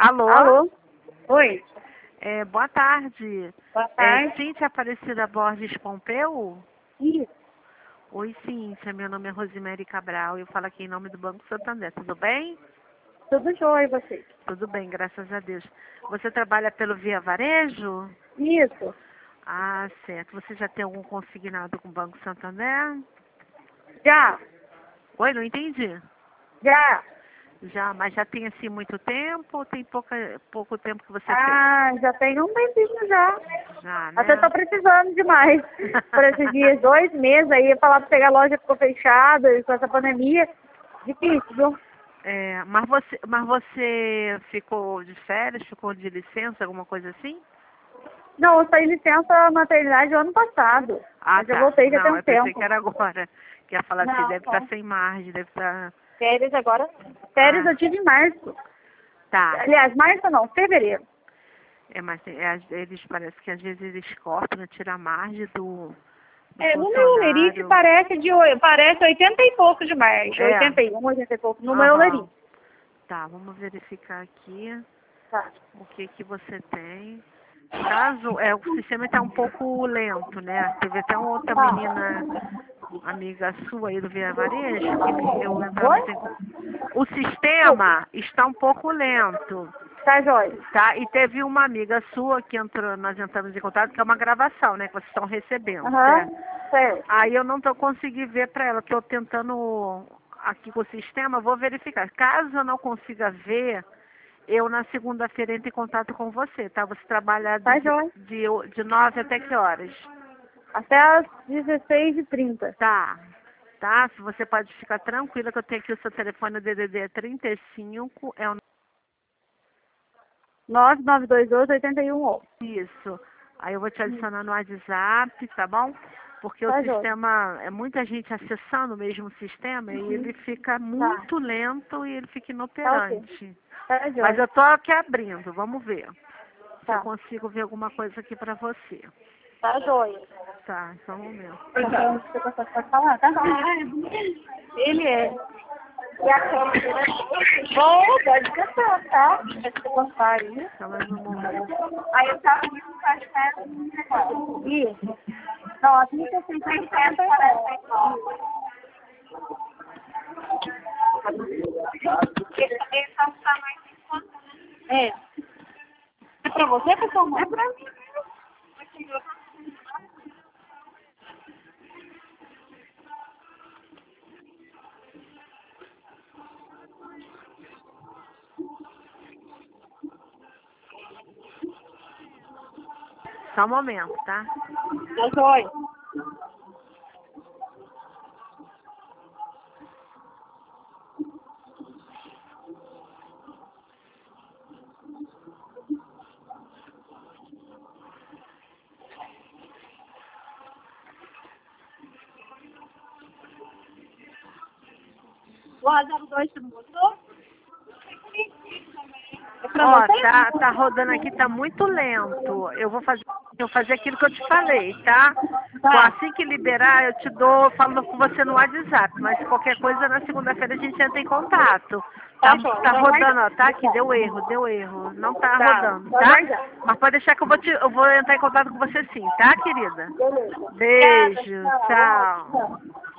Alô? Alô? Oi, Boa tarde. boa tarde. Cíntia Aparecida Borges Pompeu? Isso, Oi, Cíntia. Meu nome é Rosemary Cabral. Eu falo aqui em nome do Banco Santander. Tudo bem? tudo jóia e você? Tudo bem, graças a Deus. Você trabalha pelo Via Varejo? Isso, Ah, certo. Você já tem algum consignado com o Banco Santander? já, Oi, não entendi. já. Já, mas já tem assim muito tempo ou tem pouco tempo que você fez? Já tem um tempinho já. Já, Até né? tô precisando demais. Por esses dias, 2 meses aí, eu falar pra pegar a loja ficou fechada e com essa pandemia, difícil, viu? Mas você ficou de férias, ficou de licença, alguma coisa assim? Não, eu saí licença maternidade o ano passado. Ah, Mas eu tá. voltei já tem Não, um eu pensei tempo. que era agora. Que ia falar assim, Não, deve estar não. sem margem, deve estar... Férias agora. Férias Ah, eu tive em março. tá. Aliás, março não, fevereiro. Mas eles parece que às vezes eles cortam, né, tiram a margem do No meu Olerite funcionário. parece 80 e pouco de margem. É, 81, 80 e pouco no meu aham. Olerite. Tá, vamos verificar aqui Tá. o que que você tem. Caso, o sistema está um pouco lento, né? Teve até uma outra Tá. menina, amiga sua aí do Via Varejo, que eu entramos em... Oi? O sistema está um pouco lento, Tá, jóia. tá? E teve uma amiga sua que entrou, nós entramos em contato, que é uma gravação, né? Que vocês estão recebendo, Aham. certo? Certo. Aí eu não estou conseguindo ver para ela, estou tentando aqui com o sistema, vou verificar. Caso eu não consiga ver, eu na segunda-feira entro em contato com você, tá? Você trabalha Tá, jóia. de 9 até que horas? Até às 16h30. Tá. Tá? Se você pode ficar tranquila que eu tenho aqui o seu telefone, o DDD é 35, é o 9922 8111. isso. Aí eu vou te adicionar no WhatsApp, tá bom? Porque o Tá, jóia. sistema, é muita gente acessando o mesmo sistema e ele fica Tá. muito lento e ele fica Tá, ok. inoperante. Tá, Mas jóia. eu tô aqui abrindo, vamos ver se eu Tá. consigo ver alguma coisa aqui pra você. Tá, jóia. Tá, só um momento. Então, você pode falar, tá? Ele é. E a câmera? Bom, pode cantar, tá? Se você gostar aí. Só mais um momento. Aí eu tava muito satisfeita. Isso. Não, a 3650 é. É pra você, pessoal? É pra mim. Só um momento, tá? Tá jóia. O A02 você não gostou? É pra Ó, você? tá rodando aqui, tá muito lento. Eu vou fazer aquilo que eu te falei, tá? Tá. Assim que liberar, eu te dou, falo com você no WhatsApp, mas qualquer coisa na segunda-feira a gente entra em contato. Tá, Tá, jóia. tá Vai rodando, guardar. ó, tá aqui, deu erro. Não tá Tá, rodando, vai tá? guardar. Mas pode deixar que eu vou entrar em contato com você sim, tá, querida? Beleza. Obrigada, Beijo, tchau. tchau. Tchau.